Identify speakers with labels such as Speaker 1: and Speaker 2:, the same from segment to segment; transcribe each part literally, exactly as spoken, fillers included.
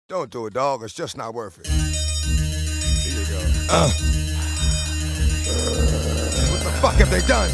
Speaker 1: Don't do it, dog. It's just not worth it. Here you go. Uh. What the fuck have they done?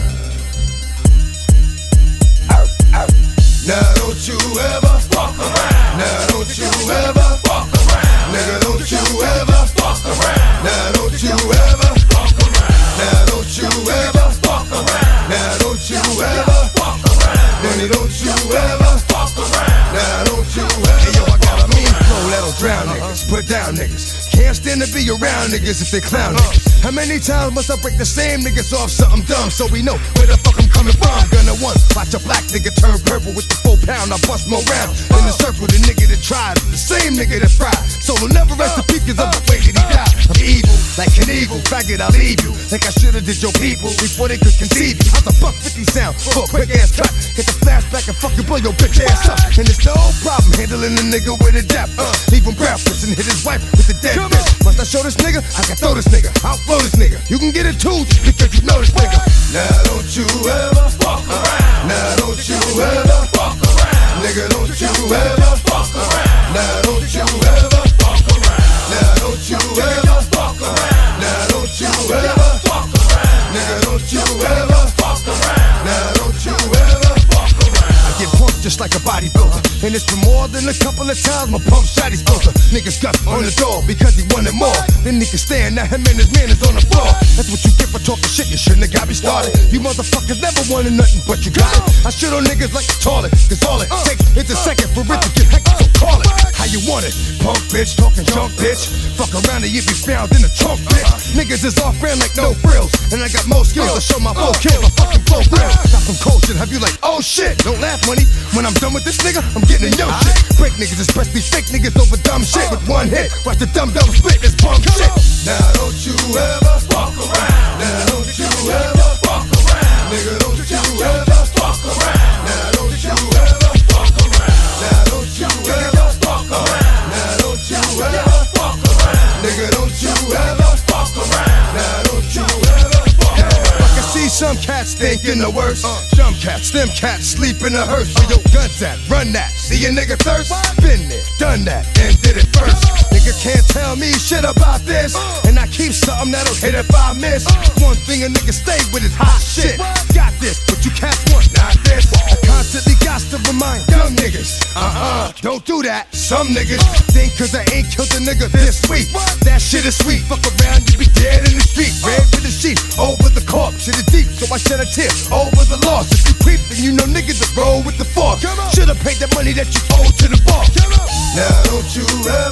Speaker 1: Ow, ow. Now don't you ever fuck around. Now don't you ever fuck around. Nigga, don't you ever fuck around. Now don't you ever fuck around. Now don't you ever fuck around. Now don't you ever fuck around. Nigga, don't you ever fuck around. Now don't you ever. Hey, yo, I got a mean flow that'll drown niggas, put down niggas. Can't stand to be around niggas if they clown niggas. How many times must I break the same niggas off something dumb so we know where the fuck I'm coming from? Gonna one, watch a black nigga turn purple with the full pound. I bust more rounds in the circle. The nigga that tried, the same nigga that fried. So will never rest in peace 'cause of the way that he died. I'm evil, like an eagle. Faggot, I'll leave you like I should've did your people before they could conceive you. How's the buck fifty sound for a quick ass cut? Get the flashback and fucking blow your bitch ass up. And it's no problem handling a nigga with a depth. Uh, leave him breathless and hit his wife with the dead bitch. Must I show this nigga? I can throw this nigga. I'll flow this nigga. You can get it too because you know this nigga. Now don't you ever fuck around. Now don't you ever fuck around. Nigga, don't you ever fuck around. Now don't you ever fuck around. Now don't you ever fuck around. Now don't you ever fuck around. Nigga, don't you ever fuck around. Now don't you ever fuck around. I get punked just like a bodybuilder, and it's for more than a couple of times my pump shot he's built. Niggas got on the door because he wanted more. Then he can stand, now him and his man is on the floor. That's what you get for talking shit, you shouldn't have got me started. You motherfuckers never wanted nothing but you got it. I shit on niggas like the toilet, 'cause all it takes is a second for it to get hectic, so call it how you want it. Punk bitch, talking junk bitch. Fuck around and you be found in the trunk bitch. Niggas is off brand like no frills, and I got more skills to show my full kill. I fucking flow real. Got some cold shit, have you like, oh shit. Don't laugh, money. When I'm done with this nigga, I'm getting in your shit. Break niggas, especially fake niggas over dumb shit. With one hit, watch the dumb dumb split this bum shit. Now don't you ever fuck around. Now don't you ever fuck around. Nigga, don't you ever fuck around. Now don't you ever fuck around. Now don't you ever fuck around. Now don't you ever fuck around. Nigga, don't you ever fuck around. Now don't you ever fuck around. I can see some cats thinking the worst. Some cats, them cats sleep in a hearse. Where your guns at? Run that. See a nigga thirst? Been there, done that, and did it first. Nigga can't tell me shit about this, and I keep something that'll hit if I miss. One thing a nigga stay with is hot shit. Got this, but you cats want not this. I constantly got to remind young niggas, uh-uh, don't do that. Some niggas think 'cause I ain't killed a nigga this week, that shit is sweet. Fuck around, you be dead in the street. Red with the sheep, over the corpse. Shit is deep, so I shed a tear over the loss. If you creep, then you know niggas that roll with the force. Should've paid the money that you owe to the boss. Now don't you ever